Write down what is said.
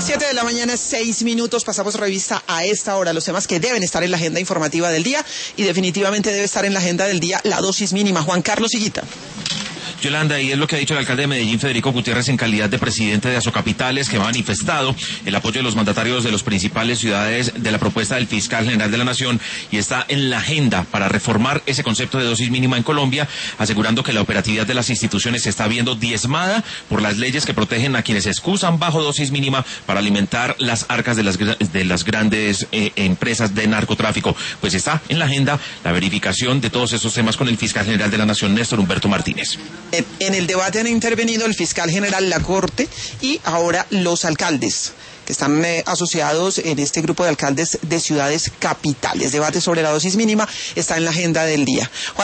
7 de la mañana, 6 minutos, pasamos revista a esta hora los temas que deben estar en la agenda informativa del día, y definitivamente debe estar en la agenda del día la dosis mínima. Juan Carlos Higuita. Yolanda, y es lo que ha dicho el alcalde de Medellín, Federico Gutiérrez, en calidad de presidente de Asocapitales, que ha manifestado el apoyo de los mandatarios de las principales ciudades de la propuesta del fiscal general de la Nación, y está en la agenda para reformar ese concepto de dosis mínima en Colombia, asegurando que la operatividad de las instituciones se está viendo diezmada por las leyes que protegen a quienes excusan bajo dosis mínima para alimentar las arcas de las grandes empresas de narcotráfico. Pues está en la agenda la verificación de todos esos temas con el fiscal general de la Nación, Néstor Humberto Martínez. En el debate han intervenido el fiscal general, la Corte y ahora los alcaldes que están asociados en este grupo de alcaldes de ciudades capitales. Debate sobre la dosis mínima está en la agenda del día.